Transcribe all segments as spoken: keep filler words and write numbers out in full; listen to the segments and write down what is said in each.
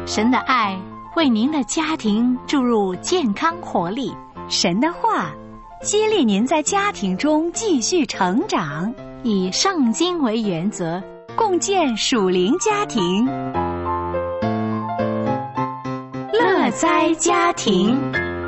神的爱为您的家庭注入健康活力， 神的话激励您在家庭中继续成长， 以圣经为原则， 共建属灵家庭。 乐哉家庭。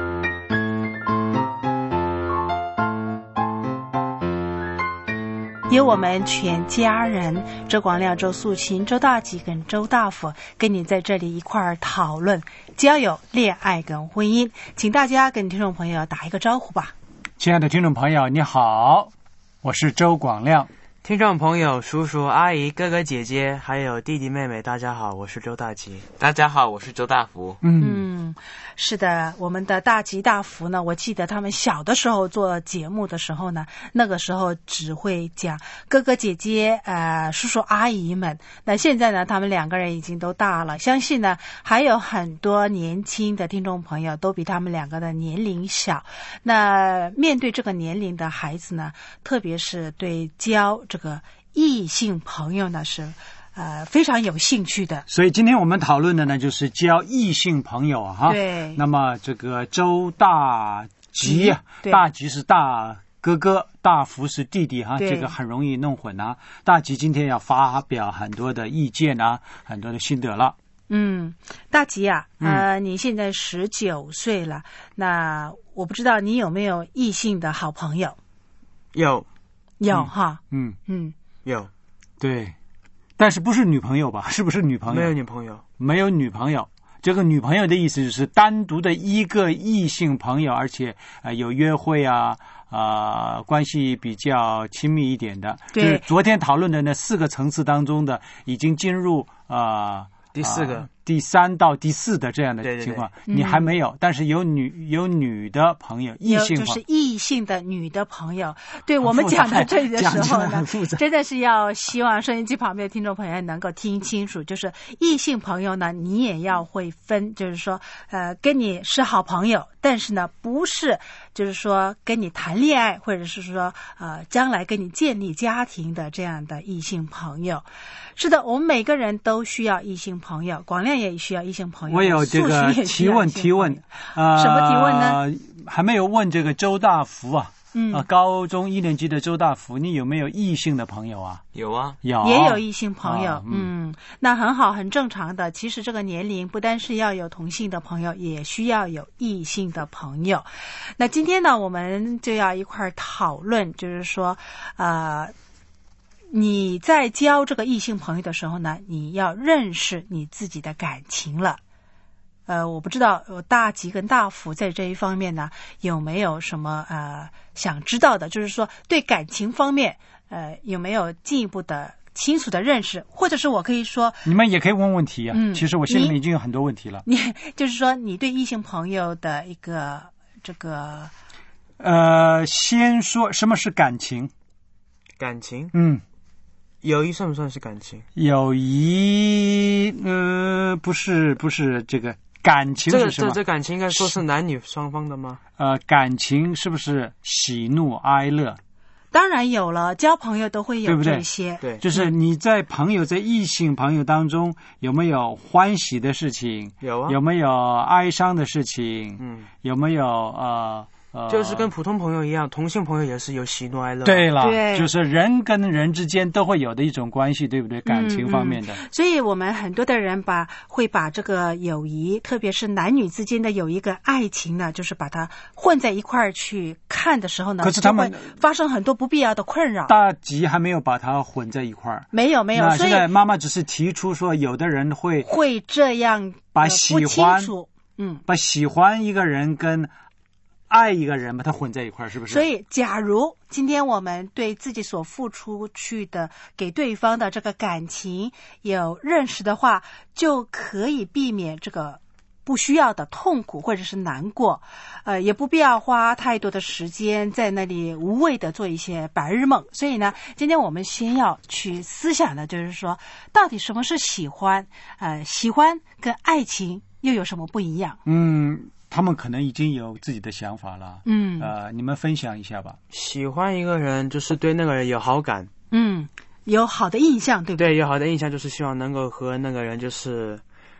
由我们全家人周广亮、周素琴、周大吉跟周大福跟你在这里一块儿讨论交友、恋爱跟婚姻，请大家跟听众朋友打一个招呼吧。 亲爱的听众朋友你好，我是周广亮。 听众朋友、叔叔、阿姨、哥哥、姐姐还有弟弟妹妹，大家好，我是周大吉。 大家好，我是周大福。 嗯，是的，我们的大吉大福呢，我记得他们小的时候做节目的时候呢，那个时候只会讲哥哥姐姐、呃叔叔阿姨们。那现在呢，他们两个人已经都大了，相信呢还有很多年轻的听众朋友都比他们两个的年龄小。那面对这个年龄的孩子呢，特别是对交这个异性朋友呢是呃非常有兴趣的。 所以今天我们讨论的呢就是交异性朋友啊哈。 对。 那么这个周大吉，大吉是大哥哥，大福是弟弟哈，这个很容易弄混啊。大吉今天要发表很多的意见啊，很多的心得了。 嗯，大吉啊，呃，嗯、你现在十九岁了，那我不知道你有没有异性的好朋友？ 有， 有、嗯、哈， 嗯嗯， 有， 对，但是不是女朋友吧？是不是女朋友？ 没有女朋友， 没有女朋友。这个女朋友的意思就是单独的一个异性朋友，而且呃有约会啊，啊、呃、关系比较亲密一点的。 对， 就是昨天讨论的那四个层次当中的，已经进入啊。呃第四个、呃、 第三到第四的这样的情况， 对对对， 你还没有、嗯、但是有女有女的朋友，异性朋友就是异性的女的朋友。对，我们讲到这里的时候呢，真的是要希望收音机旁边的听众朋友能够听清楚，就是异性朋友呢你也要会分，就是说呃跟你是好朋友，但是呢不是就是说跟你谈恋爱或者是说呃将来跟你建立家庭的这样的异性朋友。是的，我们每个人都需要异性朋友，广亮也需要异性朋友。 我有这个提问提问， 呃，什么提问呢？ 还没有问这个周大福啊， 嗯， 啊，高中一年级的周大福，你有没有异性的朋友啊？ 有啊， 有， 也有异性朋友， 啊、 嗯, 嗯，那很好，很正常的。其实这个年龄不单是要有同性的朋友，也需要有异性的朋友。那今天呢，我们就要一块儿讨论，就是说，呃。你在交这个异性朋友的时候呢，你要认识你自己的感情了。呃，我不知道大吉跟大福在这一方面呢有没有什么呃想知道的，就是说对感情方面呃有没有进一步的清楚的认识，或者是我可以说你们也可以问问题啊。 嗯， 其实我心里面已经有很多问题了。 你就是说你对异性朋友的一个这个呃，先说什么是感情？ 感情， 嗯。 友谊算不算是感情？ 友谊，呃，不是，不是这个感情是什么？ 这这这感情应该说是男女双方的吗？ 呃，感情是不是喜怒哀乐？ 当然有了，交朋友都会有这些。 对， 就是你在朋友在异性朋友当中有没有欢喜的事情？ 有啊。 有没有哀伤的事情？ 嗯。 有没有呃？ 就是跟普通朋友一样，同性朋友也是有喜怒哀乐。 对了， 对， 就是人跟人之间都会有的一种关系，对不对？感情方面的。 嗯嗯、所以我们很多的人把会把这个友谊，特别是男女之间的友谊跟爱情呢，就是把它混在一块儿去看的时候呢， 可是他们发生很多不必要的困扰。 大吉还没有把它混在一块儿。 没有没有。 那现在妈妈只是提出说，有的人会会这样把喜欢， 嗯， 把喜欢一个人跟爱一个人把它混在一块儿，是不是？ 所以假如今天我们对自己所付出去的给对方的这个感情有认识的话，就可以避免这个不需要的痛苦或者是难过，呃，也不必要花太多的时间在那里无谓的做一些白日梦。所以呢，今天我们先要去思想的就是说，到底什么是喜欢？呃，喜欢跟爱情又有什么不一样？ 嗯。他们可能已经有自己的想法了， 嗯， 呃，你们分享一下吧。 喜欢一个人就是对那个人有好感， 嗯，有好的印象，对不对？ 对，有好的印象就是希望能够和那个人就是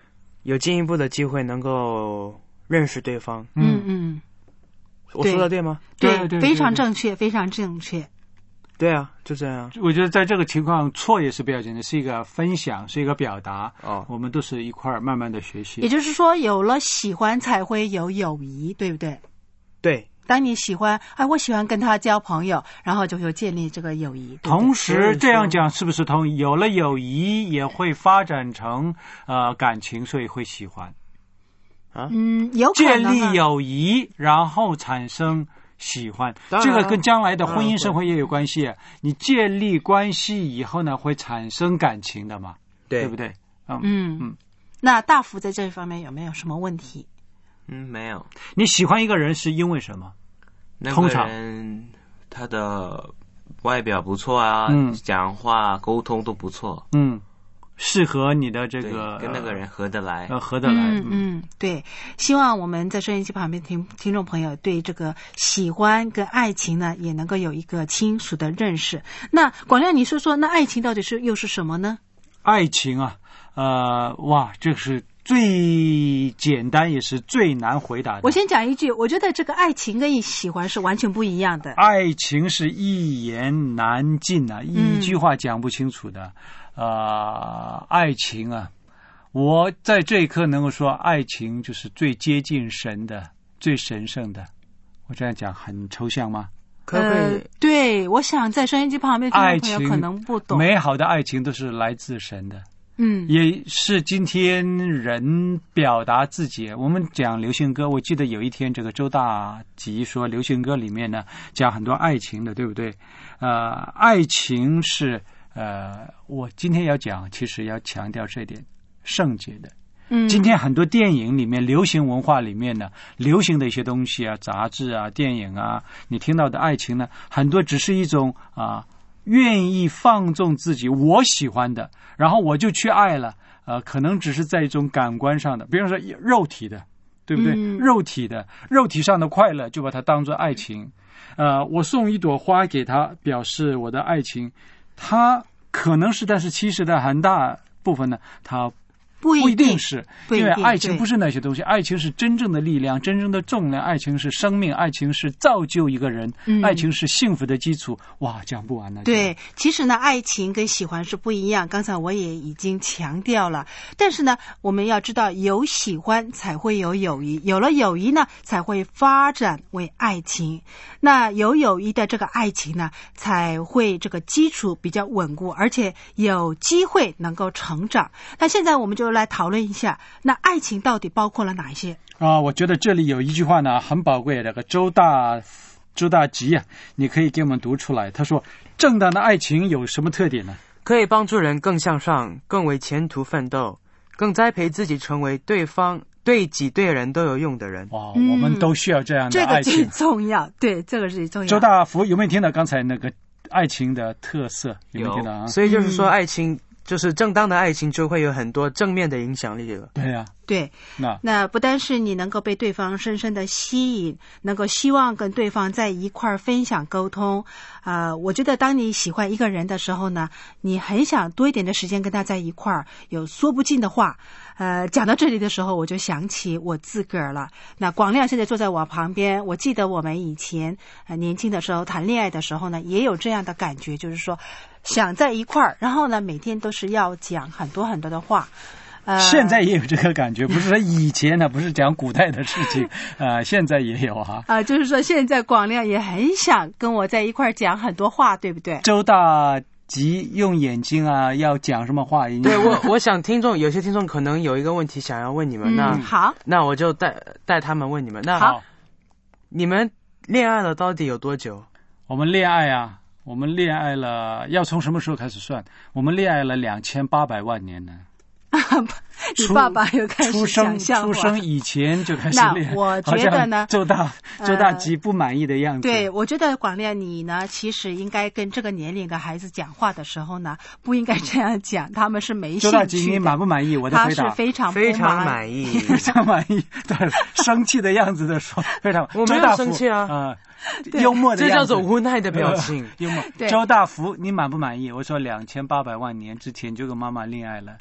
有进一步的机会能够认识对方。 嗯嗯， 我说的对吗？ 对， 对对对非常正确，非常正确。 对啊，就这样。 我觉得在这个情况，错也是不要紧的，是一个分享，是一个表达。 哦， 我们都是一块儿慢慢的学习。 也就是说，有了喜欢才会有友谊，对不对？ 对。 当你喜欢，哎，我喜欢跟他交朋友，然后就会建立这个友谊。对对同时，这样讲是不是同？有了友谊，也会发展成呃感情，所以会喜欢。 啊， 嗯，有可能、啊、 建立友谊，然后产生喜欢，这个跟将来的婚姻生活也有关系。你建立关系以后呢，会产生感情的嘛？ 对， 对不对？ 嗯嗯嗯。那大福在这方面有没有什么问题？ 嗯，没有。 你喜欢一个人是因为什么？ 通常那个人他的外表不错啊， 嗯， 讲话沟通都不错， 嗯，适合你的这个跟那个人合得来， 呃，合得来。 嗯嗯，对。希望我们在收音机旁边听听众朋友对这个喜欢跟爱情呢，也能够有一个清楚的认识。那广亮，你说说，那爱情到底是又是什么呢？ 爱情啊，呃，哇，这是最简单也是最难回答的。 我先讲一句，我觉得这个爱情跟喜欢是完全不一样的。 爱情是一言难尽啊，一句话讲不清楚的。嗯、呃，爱情啊，我在这一刻能够说，爱情就是最接近神的、最神圣的。我这样讲很抽象吗？ 可不可以、呃？ 对，我想在收音机旁边听众朋友可能不懂， 美好的爱情都是来自神的。 嗯， 也是今天人表达自己。我们讲流行歌，我记得有一天这个周大吉说，流行歌里面呢讲很多爱情的，对不对？呃，爱情是呃，我今天要讲，其实要强调这一点，圣洁的。 嗯， 今天很多电影里面、流行文化里面呢，流行的一些东西啊，杂志啊、电影啊，你听到的爱情呢，很多只是一种啊。愿意放纵自己我喜欢的，然后我就去爱了，呃，可能只是在一种感官上的，比如说肉体的，对不对？嗯、肉体的，肉体上的快乐就把它当作爱情。呃，我送一朵花给他，表示我的爱情，他可能是，但是其实的很大部分呢，他不一定是， 因为爱情不是那些东西，爱情是真正的力量，真正的重量，爱情是生命，爱情是造就一个人，嗯、爱情是幸福的基础。哇，讲不完了。 对，其实呢，爱情跟喜欢是不一样，刚才我也已经强调了。但是呢，我们要知道，有喜欢才会有友谊，有了友谊呢，才会发展为爱情。那有友谊的这个爱情呢，才会这个基础比较稳固，而且有机会能够成长。那现在我们就来讨论一下，那爱情到底包括了哪一些啊？我觉得这里有一句话呢很宝贵，这个周大周大吉啊，你可以给我们读出来。他说，正当的爱情有什么特点呢？ 可以帮助人更向上，更为前途奋斗，更栽培自己成为对方对己对人都有用的人。 哇，嗯、我们都需要这样的爱情， 这个最重要。对，这个是重要。 周大福有没有听到刚才那个爱情的特色？有没有听到啊？ 所以就是说，爱情。嗯就是正当的爱情就会有很多正面的影响力了。 对呀、啊， 对，那那不单是你能够被对方深深的吸引，能够希望跟对方在一块儿分享沟通。啊、呃，我觉得当你喜欢一个人的时候呢，你很想多一点的时间跟他在一块儿，有说不尽的话。呃，讲到这里的时候，我就想起我自个儿了。那广亮现在坐在我旁边，我记得我们以前呃年轻的时候谈恋爱的时候呢，也有这样的感觉，就是说想在一块儿，然后呢每天都是要讲很多很多的话。呃， 现在也有这个感觉，不是说以前呢，不是讲古代的事情，呃，现在也有哈。 啊、呃，就是说现在广亮也很想跟我在一块儿讲很多话，对不对？ 周大吉用眼睛啊，要讲什么话？ 对我，我想听众有些听众可能有一个问题想要问你们， 嗯、 那好， 那我就带带他们问你们。那好， 你们恋爱了到底有多久？ 我们恋爱啊，我们恋爱了，要从什么时候开始算？我们恋爱了两千八百万年呢。 你爸爸又开始想象出生以前就开始练， 那我觉得呢， 周大周大吉不满意的样子。 呃、对，我觉得广亮你呢，其实应该跟这个年龄的孩子讲话的时候呢，不应该这样讲，他们是没兴趣的。 周大吉，你满不满意我的回答？ 他是非常非常满意， 非常满意，对，生气的样子的说，非常。 我没有生气啊， 啊、呃，幽默的样子， 这叫做无奈的表情。 呃、幽默。周大福，你满不满意？我说两千八百万年之前就跟妈妈恋爱了。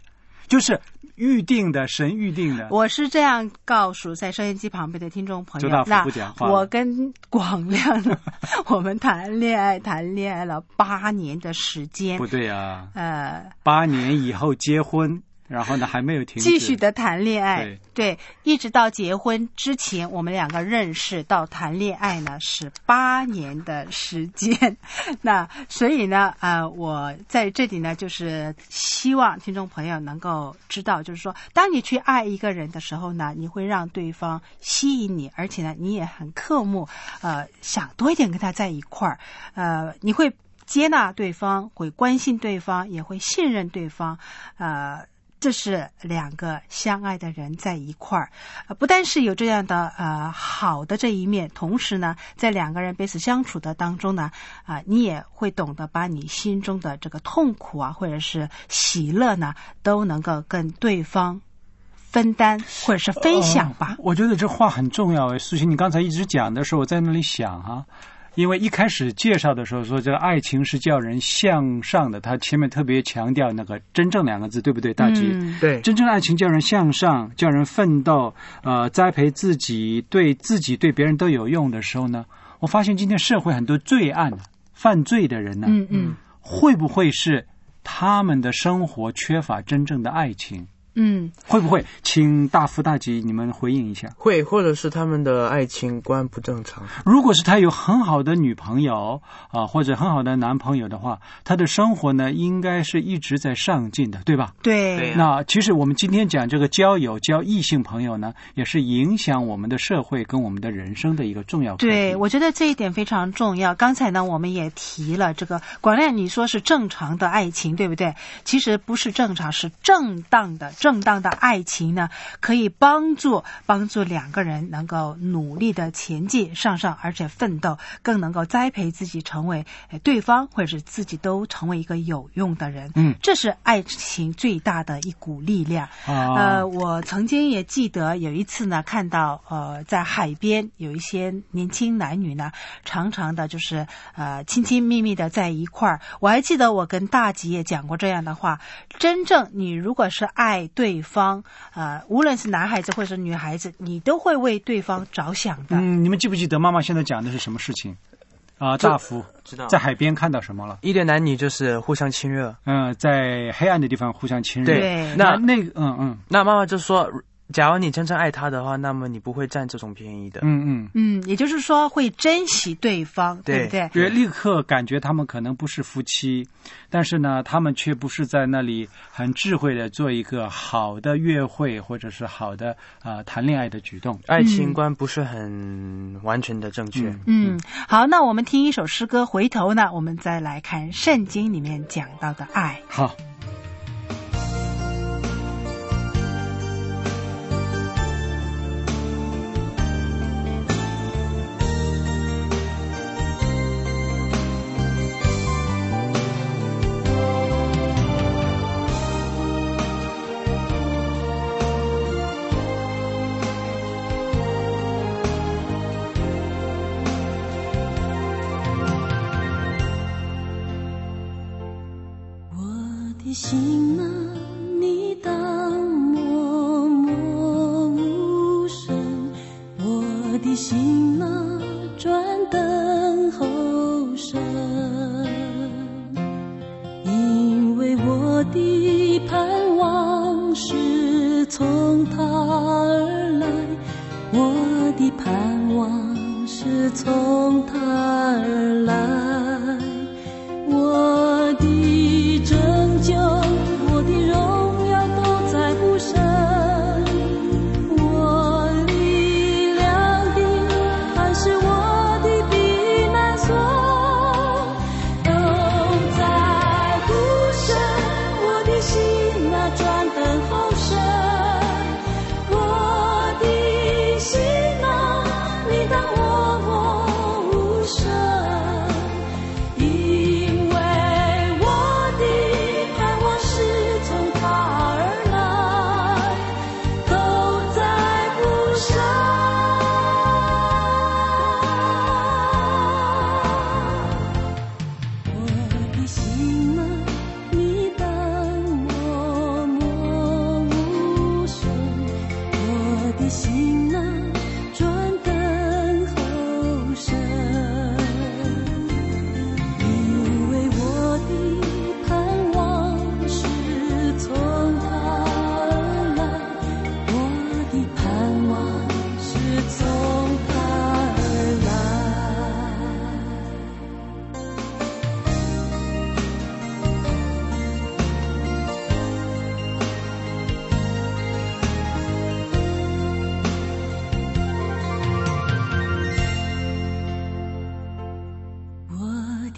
就是预定的，神预定的。 我是这样告诉在收音机旁边的听众朋友， 周大福不讲话。 我跟广亮呢，我们谈恋爱谈恋爱了八年的时间。 不对啊， 呃， 八年以后结婚。然后呢，还没有停止， 继续的谈恋爱， 对， 对，一直到结婚之前，我们两个认识到谈恋爱呢是八年的时间。那所以呢，呃，我在这里呢，就是希望听众朋友能够知道，就是说，当你去爱一个人的时候呢，你会让对方吸引你，而且呢，你也很渴慕，呃，想多一点跟他在一块儿，呃，你会接纳对方，会关心对方，也会信任对方，呃。这是两个相爱的人在一块儿，呃，不但是有这样的呃好的这一面，同时呢，在两个人彼此相处的当中呢，啊、呃，你也会懂得把你心中的这个痛苦啊，或者是喜乐呢，都能够跟对方分担或者是分享吧。 呃、我觉得这话很重要诶，素琴，你刚才一直讲的时候，我在那里想哈、啊。因为一开始介绍的时候说这个爱情是叫人向上的，他前面特别强调那个真正两个字，对不对，大吉？ 嗯、 对， 真正的爱情叫人向上，叫人奋斗，呃，栽培自己，对自己对别人都有用的时候呢，我发现今天社会很多罪案、犯罪的人呢， 嗯嗯， 会不会是他们的生活缺乏真正的爱情？ 嗯， 会不会？请大福大吉，你们回应一下。 会，或者是他们的爱情观不正常。 如果是他有很好的女朋友啊、呃，或者很好的男朋友的话，他的生活呢，应该是一直在上进的，对吧？ 对。 对啊、 那其实我们今天讲这个交友、交异性朋友呢，也是影响我们的社会跟我们的人生的一个重要课题。 对，我觉得这一点非常重要。刚才呢，我们也提了这个广亮，你说是正常的爱情，对不对？其实不是正常，是正当的。正当的爱情呢，可以帮助帮助两个人能够努力的前进向上，而且奋斗，更能够栽培自己成为对方或者是自己都成为一个有用的人。 嗯， 这是爱情最大的一股力量。 啊、 呃，我曾经也记得有一次呢，看到呃在海边有一些年轻男女呢，常常的就是呃亲亲密密的在一块儿。我还记得我跟大吉也讲过这样的话：真正你如果是爱对方。方呃，无论是男孩子或者是女孩子，你都会为对方着想的。 嗯，你们记不记得妈妈现在讲的是什么事情？啊、呃，大福知道， 在海边看到什么了？ 一对男女就是互相亲热， 嗯、呃，在黑暗的地方互相亲热。 对， 那那个，嗯嗯， 那妈妈就说，假如你真正爱他的话，那么你不会占这种便宜的。 嗯嗯嗯，也就是说会珍惜对方，对, 对不对？ 因为立刻感觉他们可能不是夫妻，但是呢，他们却不是在那里很智慧的做一个好的约会，或者是好的啊、呃、谈恋爱的举动。 爱情观不是很完全的正确。 嗯，嗯好，那我们听一首诗歌，回头呢，我们再来看圣经里面讲到的爱。 好。 心啊，你当默默无声，我的心啊，专等候神，因为我的盼望是从他而来，我的盼望是从他而来，我的拯救，我的荣耀都在乎神，我力量的还是我的避难所，都在乎神，我的心啊专等候神，我的心啊你当默默无声，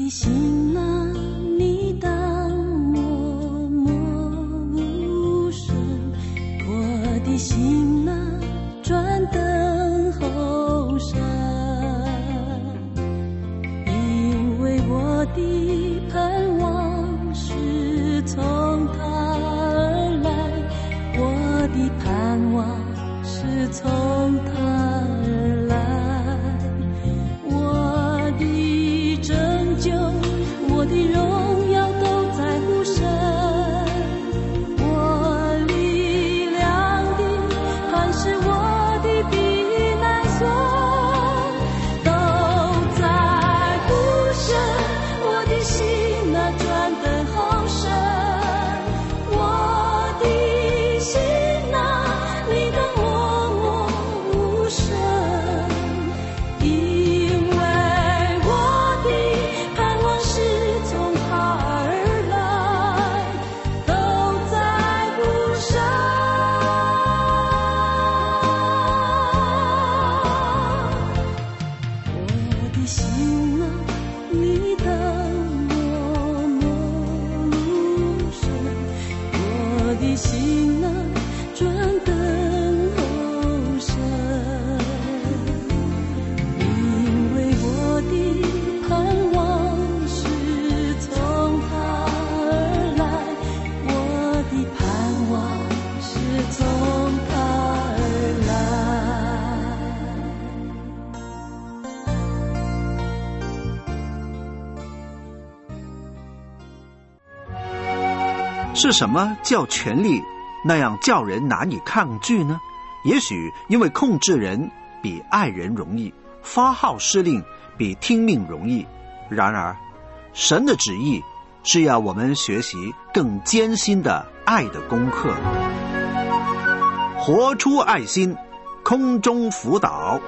的心啊，你当默默无声，我的心啊，专等候神，因为我的盼望是从他而来，我的盼望是从他而来，我的拯救，我的荣耀都在乎神，我力量的磐石，我的避难所都在乎神，我的心啊，专等候神，我的心啊，你当默默无声，因为我的盼望是从他而来，都在乎神，我的心啊，你当默默无声，我的心啊，专等候神，因为我的盼望是从他而来，我的盼望是从他而来。 是什么叫权力那样叫人难以抗拒呢？也许因为控制人比爱人容易，发号施令比听命容易。然而，神的旨意是要我们学习更艰辛的爱的功课，活出爱心，空中辅导。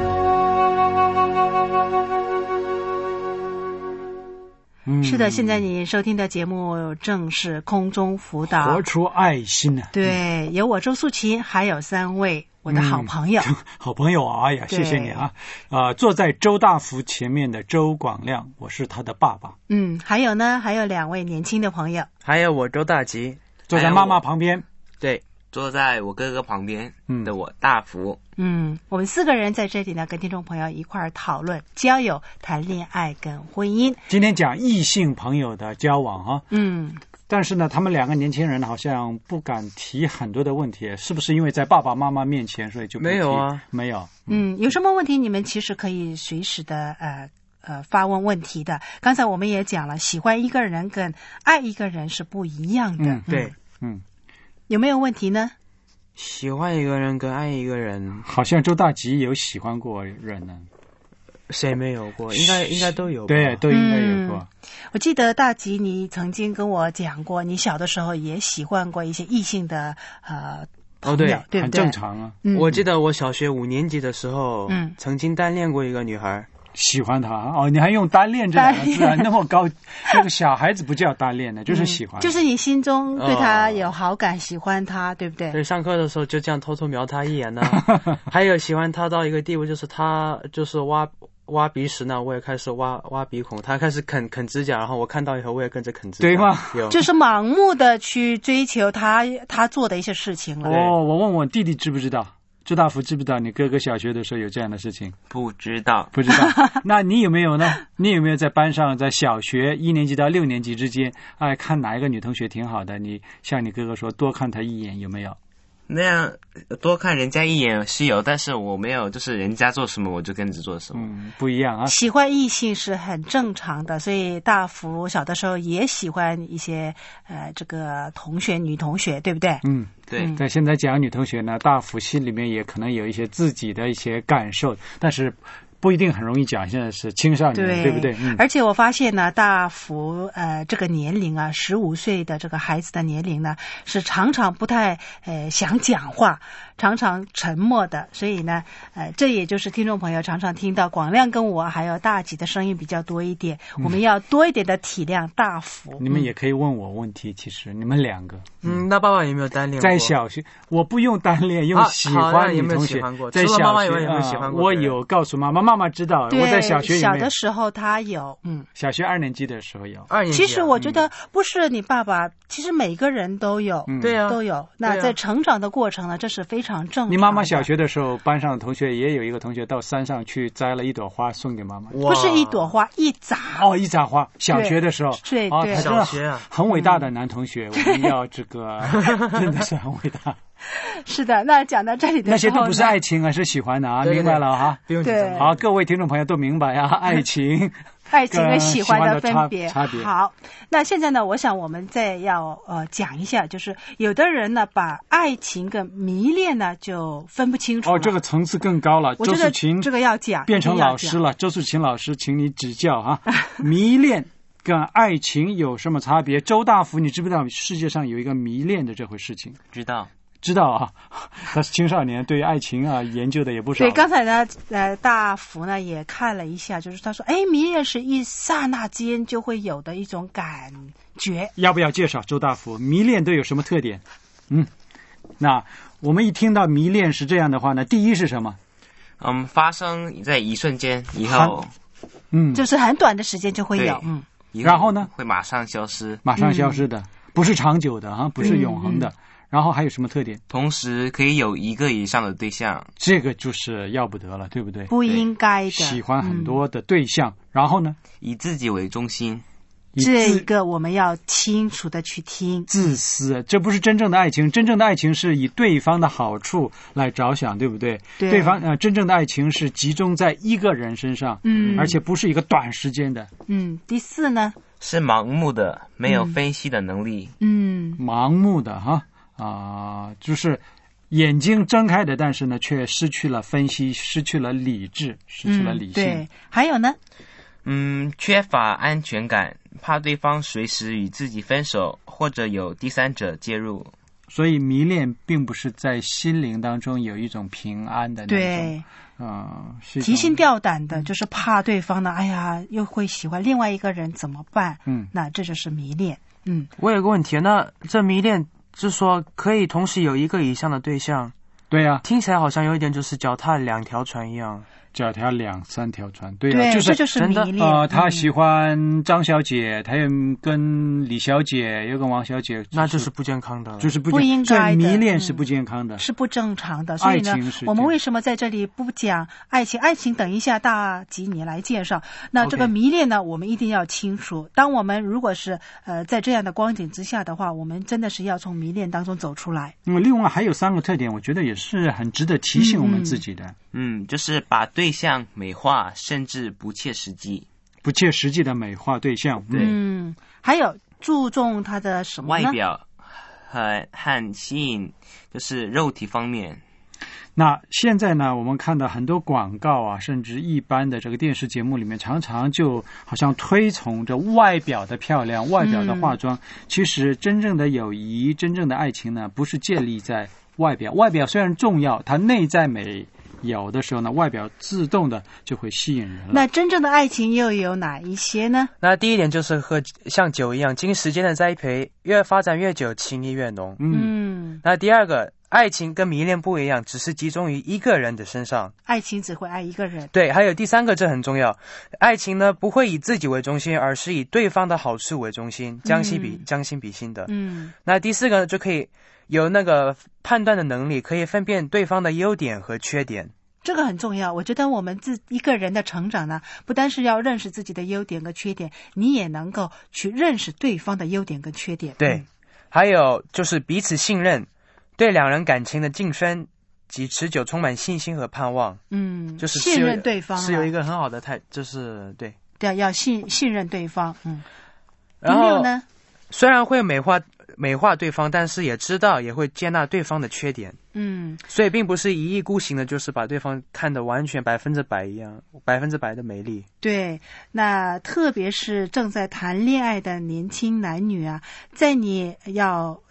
是的，现在你收听的节目正是空中辅导， 活出爱心啊！ 对，有我周素琴，还有三位我的好朋友， 嗯、好朋友啊！哎呀，谢谢你啊！啊、呃，坐在周大福前面的周广亮，我是他的爸爸。 嗯，还有呢，还有两位年轻的朋友， 还有我周大吉， 坐在妈妈旁边， 对， 坐在我哥哥旁边的我大福。 嗯，我们四个人在这里呢，跟听众朋友一块儿讨论交友、谈恋爱跟婚姻。 今天讲异性朋友的交往啊， 嗯， 但是呢，他们两个年轻人好像不敢提很多的问题，是不是因为在爸爸妈妈面前，所以就不提？ 没有啊， 没有。 嗯，有什么问题你们其实可以随时的呃呃发问问题的。刚才我们也讲了，喜欢一个人跟爱一个人是不一样的。 嗯， 对， 嗯， 有没有问题呢？ 喜欢一个人跟爱一个人， 好像周大吉有喜欢过人呢。 谁没有过？应该应该都有吧。 对，都应该有过。 嗯、我记得大吉，你曾经跟我讲过，你小的时候也喜欢过一些异性的呃朋友， 哦对， 对不对？ 很正常啊。 嗯、 我记得我小学五年级的时候， 嗯， 曾经单恋过一个女孩。 喜欢他哦，你还用单恋这两个字啊？那么高，那个小孩子不叫单恋的，就是喜欢、嗯。 就是你心中对他有好感，哦、喜欢他，对不对？ 对，上课的时候就这样偷偷瞄他一眼呢、啊。还有喜欢他到一个地步，就是他就是挖挖鼻屎呢，我也开始挖挖鼻孔，他开始啃啃指甲，然后我看到以后我也跟着啃指甲。 对吗？ 有， 就是盲目的去追求他他做的一些事情了。 哦，我问我弟弟知不知道？周大福知不知道你哥哥小学的时候有这样的事情？ 不知道， 不知道。那你有没有呢？你有没有在班上，在小学一年级到六年级之间，哎，看哪一个女同学挺好的，你向你哥哥说多看她一眼，有没有？ 那样多看人家一眼是有，但是我没有，就是人家做什么我就跟着做什么。 嗯，不一样啊。 喜欢异性是很正常的，所以大福小的时候也喜欢一些呃这个同学女同学，对不对？ 嗯， 对。 在现在讲女同学呢，大福心里面也可能有一些自己的一些感受，但是不一定很容易讲，现在是青少年， 对, 对不对、嗯？ 而且我发现呢，大福呃这个年龄啊，十五岁的这个孩子的年龄呢，是常常不太呃想讲话， 常常沉默的，所以呢，呃，这也就是听众朋友常常听到广亮跟我还有大吉的声音比较多一点，嗯、我们要多一点的体谅大福。 你们也可以问我问题，其实你们两个， 嗯，那爸爸有没有单恋过？ 在小学，我不用单恋，用喜欢女同学。 啊、 在小学， 妈妈有没有喜欢过？ 我有告诉妈妈，妈妈知道。我在小学小的时候他有，嗯， 小学二年级的时候有。 二年级、 啊。其实我觉得不是你爸爸，嗯、其实每个人都有， 嗯、 对啊， 都有。那在成长的过程呢，这是非常正常的。 你妈妈小学的时候，班上的同学也有一个同学到山上去摘了一朵花送给妈妈。 不是一朵花，一扎。 哦，一扎花。小学的时候， 对对， 啊、 小学啊， 很伟大的男同学，嗯、我们要这个真的是很伟大。 是的，那讲到这里的时候， 那些都不是爱情啊，是喜欢的啊， 对对对， 明白了哈。 不用紧张。 好，各位听众朋友都明白啊，爱情。 爱情跟喜欢的分别， 差别。 好，那现在呢，我想我们再要呃讲一下，就是有的人呢，把爱情跟迷恋呢就分不清楚了。 哦，这个层次更高了。 我觉得周素琴这个要讲， 变成老师了。周素琴老师，请你指教啊。迷恋跟爱情有什么差别？周大福，你知不知道世界上有一个迷恋的这回事情？ 知道。 知道啊，他是青少年，对爱情啊研究的也不少。 对，刚才呢，呃，大福呢也看了一下，就是他说，哎，迷恋是一刹那间就会有的一种感觉。 要不要介绍周大福迷恋都有什么特点？嗯，那我们一听到迷恋是这样的话呢，第一是什么？ 嗯，发生在一瞬间以后， 嗯， 就是很短的时间就会有，嗯， 然后呢， 会马上消失， 马上消失的，嗯、不是长久的啊，不是永恒的。嗯嗯然后还有什么特点？ 同时可以有一个以上的对象， 这个就是要不得了，对不对？ 不应该的， 喜欢很多的对象，嗯、然后呢， 以自己为中心， 这个我们要清楚的去听。 自私，这不是真正的爱情，真正的爱情是以对方的好处来着想，对不对？ 对， 对方呃，真正的爱情是集中在一个人身上， 嗯， 而且不是一个短时间的。 嗯，第四呢， 是盲目的，没有分析的能力。 嗯， 盲目的哈。啊、呃，就是眼睛睁开的，但是呢，却失去了分析，失去了理智，失去了理性。嗯、 对，还有呢， 嗯，缺乏安全感，怕对方随时与自己分手，或者有第三者介入。 所以迷恋并不是在心灵当中有一种平安的那种， 对， 嗯、呃， 提心吊胆的，就是怕对方呢，哎呀，又会喜欢另外一个人怎么办？ 嗯， 那这就是迷恋。嗯， 我有个问题，那这迷恋。是说可以同时有一个以上的对象， 对呀、啊， 听起来好像有一点就是脚踏两条船一样， 脚踏两三条船，对呀、 啊， 就是这就是迷恋啊、呃。他喜欢张小姐，他又跟李小姐，又跟王小姐， 那就是不健康的， 就是不不应该的。 迷恋是不健康的， 嗯、是不正常的。所以呢，我们为什么在这里不讲爱情？爱情等一下大吉你来介绍。那这个迷恋呢， okay. 我们一定要清楚。当我们如果是呃在这样的光景之下的话，我们真的是要从迷恋当中走出来。 嗯，另外还有三个特点，我觉得也是很值得提醒我们自己的。 嗯，嗯就是把对象美化，甚至不切实际。 不切实际的美化对象， 对， 嗯，还有注重他的什么呢？ 外表和和吸引，就是肉体方面。 那现在呢，我们看到很多广告啊，甚至一般的这个电视节目里面，常常就好像推崇着外表的漂亮、外表的化妆。嗯、其实真正的友谊、真正的爱情呢，不是建立在外表。外表虽然重要，它内在美有的时候呢，外表自动的就会吸引人了。 那真正的爱情又有哪一些呢？ 那第一点就是和像酒一样，经时间的栽培，越发展越久，情谊越浓。 嗯。 那第二个，爱情跟迷恋不一样，只是集中于一个人的身上。 爱情只会爱一个人。 对，还有第三个，这很重要。爱情呢，不会以自己为中心，而是以对方的好处为中心，将心比、嗯、将心比心的。 嗯。 那第四个呢，就可以有那个判断的能力，可以分辨对方的优点和缺点。 这个很重要。我觉得我们自一个人的成长呢，不单是要认识自己的优点跟缺点，你也能够去认识对方的优点跟缺点。 对，嗯、还有就是彼此信任，对两人感情的晋升及持久充满信心和盼望。 嗯， 就是信任对方是有一个很好的态，就是对对，要信信任对方。嗯， 然后第六呢， 虽然会美化美化对方，但是也知道也会接纳对方的缺点。 嗯， 所以并不是一意孤行的，就是把对方看得完全百分之百一样，百分之百的美丽。 对，那特别是正在谈恋爱的年轻男女啊，在你要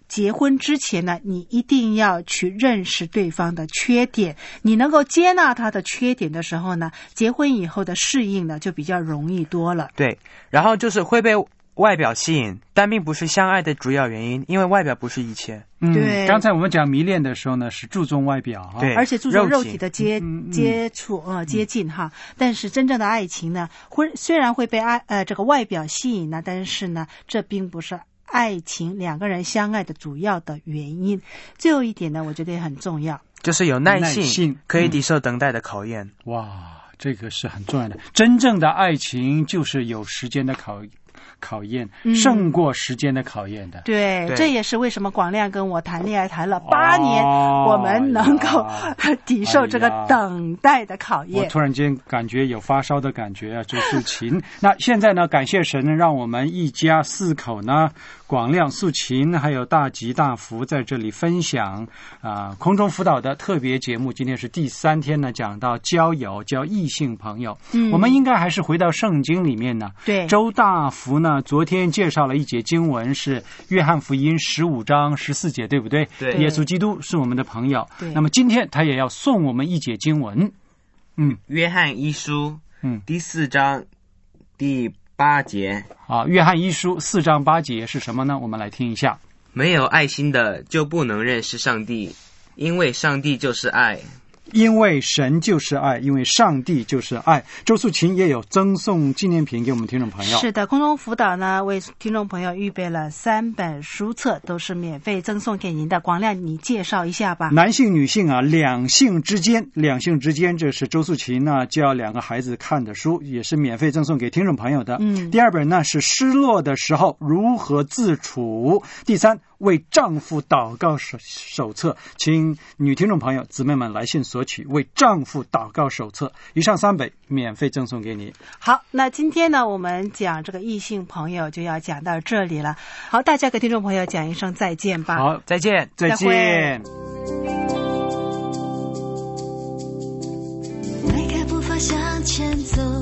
结婚之前呢，你一定要去认识对方的缺点，你能够接纳他的缺点的时候呢，结婚以后的适应呢就比较容易多了。 对，然后就是会被外表吸引，但并不是相爱的主要原因，因为外表不是一切。 嗯， 对。 刚才我们讲迷恋的时候呢，是注重外表啊， 对， 而且注重肉体的接嗯嗯接触呃接近哈。但是真正的爱情呢，会虽然会被爱呃这个外表吸引呢，但是呢，这并不是爱情两个人相爱的主要的原因。最后一点呢，我觉得也很重要， 就是有耐性， 耐性可以抵受等待的考验。 嗯、哇，这个是很重要的。真正的爱情就是有时间的考考验，胜过时间的考验的。 嗯、对, 对， 这也是为什么广亮跟我谈恋爱谈了八年，哦、我们能够抵受这个等待的考验。 我突然间感觉有发烧的感觉啊，周素琴。那现在呢，感谢神，让我们一家四口呢，广亮、素琴还有大吉、大福在这里分享啊、呃、空中辅导的特别节目。今天是第三天呢，讲到交友，交异性朋友。嗯，我们应该还是回到圣经里面呢。 对， 周大福呢，昨天介绍了一节经文，是约翰福音十五章十四节，对不对？ 对， 耶稣基督是我们的朋友。 对， 那么今天他也要送我们一节经文。嗯， 约翰一书， 嗯， 第四章第八节。 啊，约翰一书四章八节是什么呢？我们来听一下。 没有爱心的就不能认识上帝，因为上帝就是爱。 因为神就是爱，因为上帝就是爱。周素琴也有赠送纪念品给我们听众朋友。 是的，空中辅导呢为听众朋友预备了三本书册，都是免费赠送给您的。广亮，你介绍一下吧。 男性女性啊，两性之间，两性之间，这是周素琴呢教两个孩子看的书，也是免费赠送给听众朋友的。 嗯， 第二本呢是失落的时候如何自处。第三，为丈夫祷告手手册，请女听众朋友姊妹们来信索取为丈夫祷告手册。以上三本免费赠送给你。 好，那今天呢我们讲这个异性朋友就要讲到这里了。好，大家给听众朋友讲一声再见吧。 好， 再见， 再见。 迈开步伐向前走，